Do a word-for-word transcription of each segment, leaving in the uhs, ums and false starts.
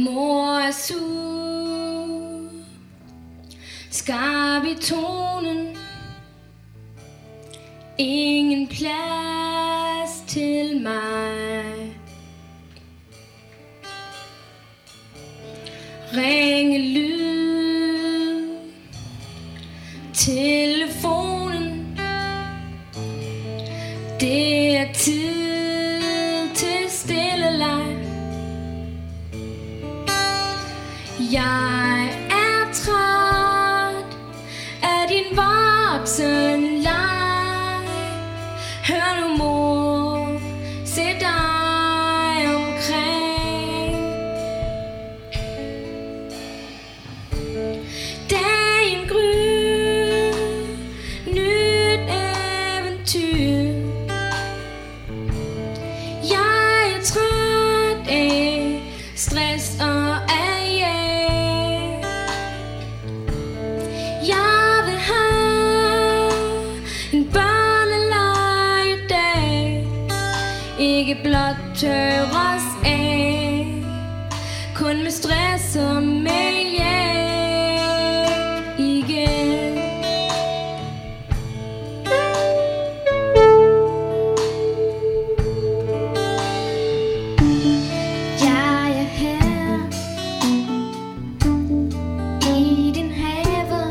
Mor er sur, skarp i tonen, ingen plads til mig. Ringelyd, telefonen, det er tid til stille leg. Jeg er træt af din voksenleg. Hør nu mor, se dig omkring. Dagen gry, nyt eventyr. Jeg er træt af stress og af jeg. Jeg vil have en børnelegedag, ikke blot tørres af, kun med stress og med jeg igen. Jeg er her i din have,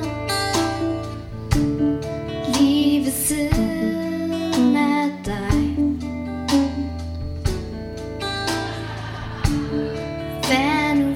lige ved siden af dig. Hvad nu